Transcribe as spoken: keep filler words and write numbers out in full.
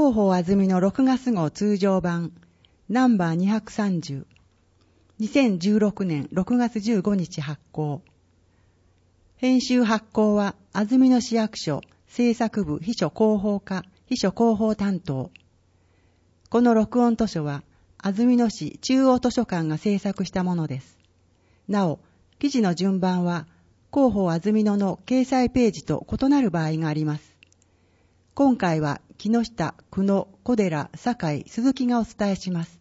広報あずみのろくがつ号通常版ナンバーにひゃくさんじゅう、にせんじゅうろくねんろくがつじゅうごにち発行。編集発行は安曇野市役所制作部秘書広報課秘書広報担当。この録音図書は安曇野市中央図書館が制作したものです。なお、記事の順番は広報安曇野の掲載ページと異なる場合があります。今回は木下、久野、小寺、酒井、鈴木がお伝えします。